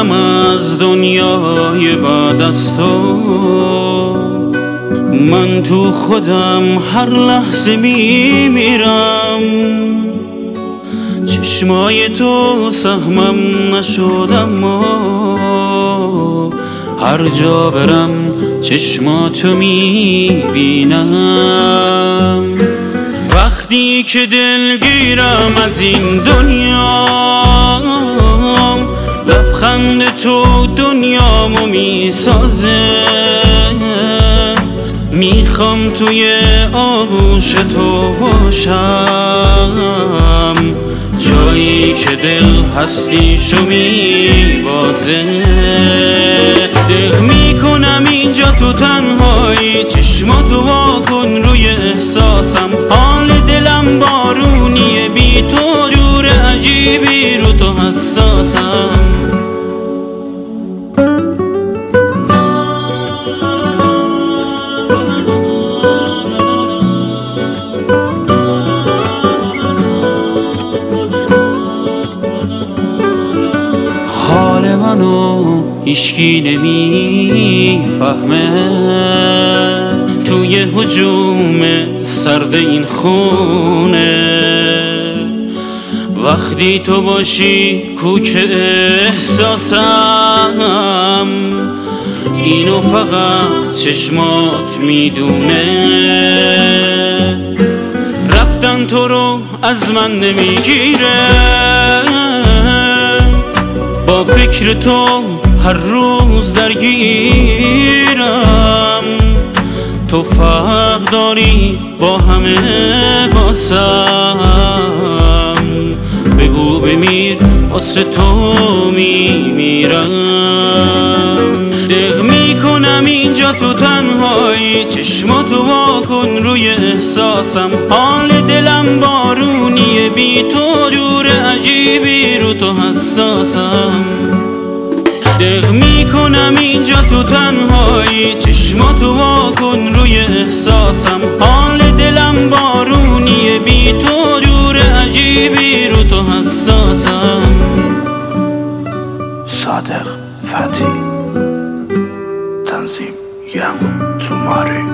میرم از دنیای بعد از تو. من تو خودم هر لحظه میمیرم، چشمای تو سهمم نشد اما هر جا برم چشماتو میبینم. وقتی که دلگیرم از این دنیا، لبخند تو دنیامو میسازه. میخوام توی آغوش تو باشم، جایی که دل هستیشو میبازه. دق میکنم اینجا تو تنهایی، چشماتو واکن روی احساسم. حال دلم بارونیه، بی تو جور عجیبی رو تو حساسم. حال منو هیچکی نمیفهمه، توی هجوم سرد این خونه. وقتی تو باشی کوک احساسم، اینو فقط چشمات میدونه. رفتن تو رو از من نمیگیره، با فکر تو هر روز درگیرم. تو فرق داری با همه واسم، بگو بمیر واسه تو میمیرم. دق میکنم اینجا تو تنهایی، چشماتو واکن روی احساسم. حال دلم بارونیه، بی تو جور عجیبی رو تو حساسم. دق میکنم اینجا تو تنهایی، چشماتو واکن روی احساسم. حال دلم بارونیه، بی تو جور عجیبی رو تو حساسم. صادق فتی، تنظیم یعقوب توماری.